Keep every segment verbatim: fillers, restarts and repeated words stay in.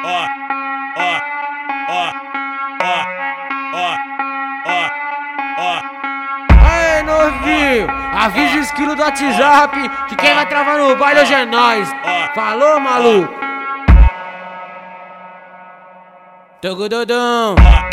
Aê, novinho, avisa o esquilo do WhatsApp que quem vai travar no baile hoje é nós. Falou, maluco? Tugududum.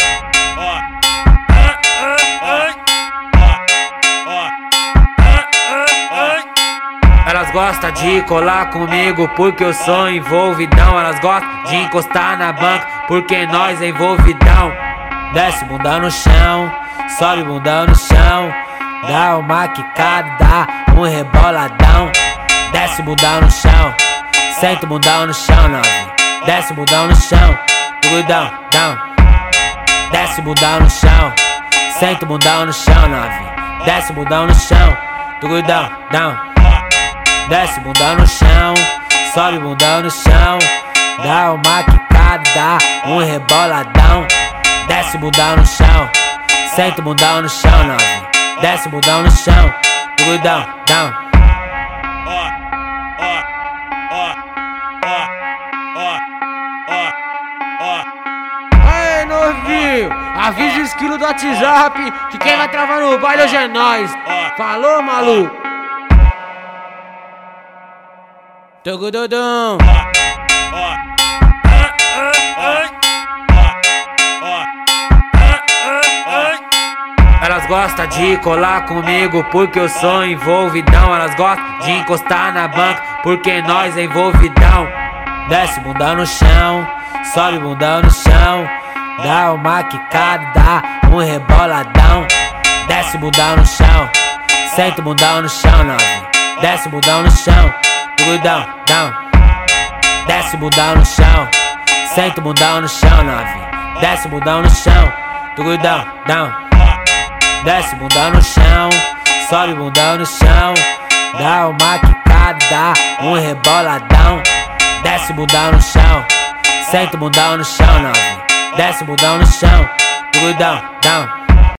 Elas gostam de colar comigo porque eu sou envolvidão. Elas gostam de encostar na banca porque nós é envolvidão. Desce bunda no chão, sobe bunda no chão, dá uma quicada, dá um reboladão. Desce bunda no chão, senta bunda no chão, novinho. Desce bunda no chão, cuidão, down. Desce bunda no chão, senta bunda no chão, novinho. Desce bunda no chão, cuidão, down. Desce bunda no chão, sobe bunda no chão, dá uma quicada, dá um reboladão. Desce bunda no chão, senta bunda no chão, novinho. Desce bunda no chão, cuidão, down. Aê, novinho, avisa o esquilo do WhatsApp que quem vai travar no baile hoje é nós. Falou, maluco? Tugududum. Elas gostam de colar comigo porque eu sou envolvidão. Elas gostam de encostar na banca porque nós é envolvidão. Desce bunda no chão, sobe bunda no chão, dá uma quicada, dá um reboladão. Desce bunda no chão, senta bunda no chão, novinho. Desce bunda no chão, cuidão, down. Desce bunda no chão, senta bunda no chão, novinho. Desce bunda no chão, cuidão, down. Desce bunda no chão, sobe bunda no chão, dá uma quicada, dá um reboladão. Desce bunda no chão, senta bunda no chão, novinho. Desce bunda no chão, cuidão, down.